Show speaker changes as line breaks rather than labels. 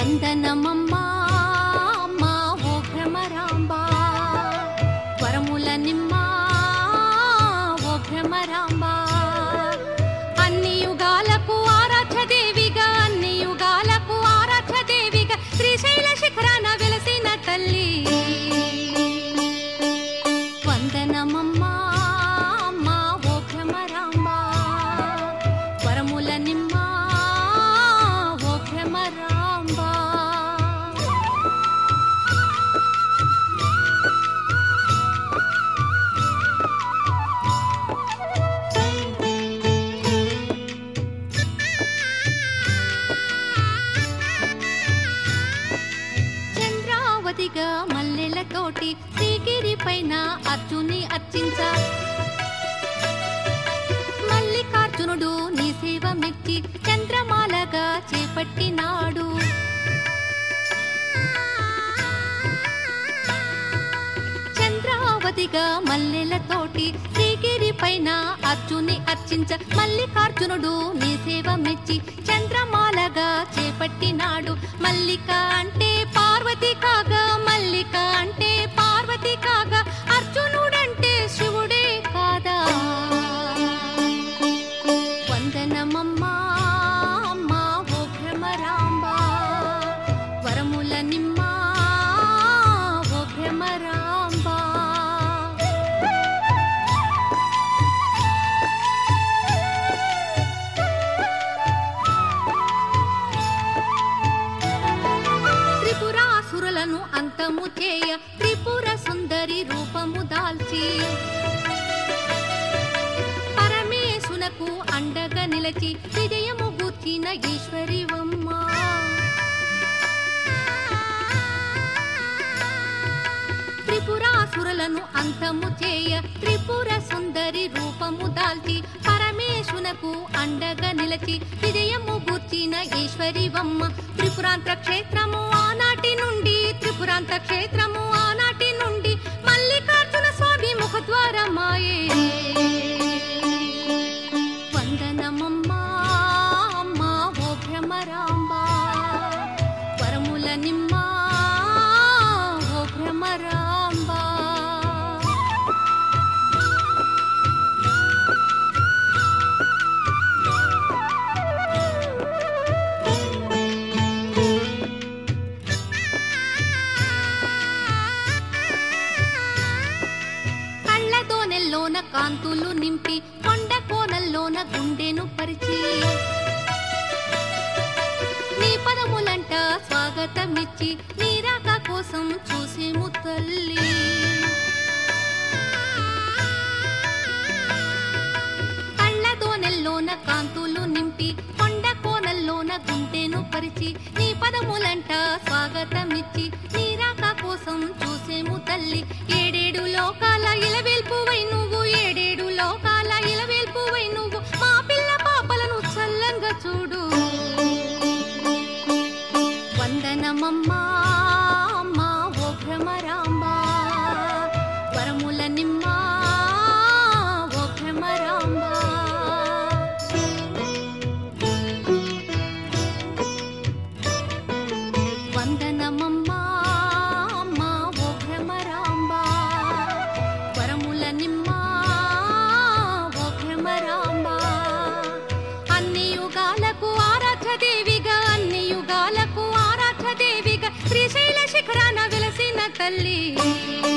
వందనమమ్మా అమ్మా ఓ భ్రమరాంబా, వరముల నిమ్మా ఓ భ్రమరాంబా. అన్ని యుగాలకు ఆరాధ్య దేవిగా, అన్ని యుగాలకు ఆరాధ్య దేవిగా, శ్రీశైల శిఖరాన వెలసిన తల్లి. వందనమమ్మా అమ్మా ఓ భ్రమరాంబా, వరముల నిమ్మా ఓ భ్రమరాంబా. చంద్రావతిగా మల్లెలతోటి శ్రీగిరి పైన అర్జుని అర్చించా, మల్లికార్జునుడు నీ సేవ మెచ్చి చంద్రమాలగా చేపట్టినాడు. చంద్రావతిగా మల్లెలతోటి శ్రీగిరి పైన అర్జుని అర్చించ, మల్లికార్జునుడు నీ సేవ మెచ్చి చంద్రమాలగా చేపట్టినాడు. మల్లిక అంటే పార్వతి కాగా, మల్లిక అంటే పార్వతి కాగా, అర్జునుడంటే శివుడే కాదా. వందనమమ్మా అమ్మా ఓ భ్రమరాంబా, వరముల నిమ్మా ఓ భ్రమరాంబా. త్రిపురాసురులను అంతము చేయ త్రిపుర సుందరి రూపము దాల్చి, పరమేశునకు అండగా నిలచి విజయము గూర్చిన ఈశ్వరివమ్మ. త్రిపురాసురులను అంతము చేయ త్రిపుర సుందరి రూపము దాల్చి, పరమేశునకు అండగా నిలచి విజయము గూర్చిన ఈశ్వరివమ్మ. త్రిపురాంత క్షేత్రము ఆనాటి నుండి, త్రిపురాంత క్షేత్రము ఆనాటి నుండి మల్లికార్జున స్వామి ముఖద్వారమాయే. వందనమమ్మా అమ్మా ఓ భ్రమరాంబా, వరముల నిమ్మా ఓ భ్రమరాంబా. కళ్ళదోనెల్లోన కాంతులు నింపి కొండ కోనల్లోన గుండెను పరిచి, నీ పదములంట స్వాగతమిచ్చి నీ రాక కోసం చూసేము తల్లి. కళ్ళదోనెల్లోన కాంతులు నింపి కొండ కోనల్లోన గుండెను పరిచి, నీ పదములంట స్వాగతమిచ్చి నీ రాక కోసం చూసేము తల్లి. ఏడేడు లోకాల ఇలవేల్పువై నువ్వు, ఏడేడు లోకాల ఇలవేల్పువై నువ్వు, మా పిల్ల పాపలను చల్లంగా చూడు. వందనమమ్మా అమ్మా ఓ భ్రమరాంబా, వరముల నిమ్మా ఓ భ్రమరాంబా. వందనమమ్మా అమ్మా ఓ భ్రమరాంబా, వరముల నిమ్మా ఓ భ్రమరాంబా. అన్ని యుగాలకు ఆరాధ్య దేవిగా, అన్ని యుగాలకు ఆరాధ్య దేవిగా, శ్రీశైల శిఖరాన వెలసిన తల్లి.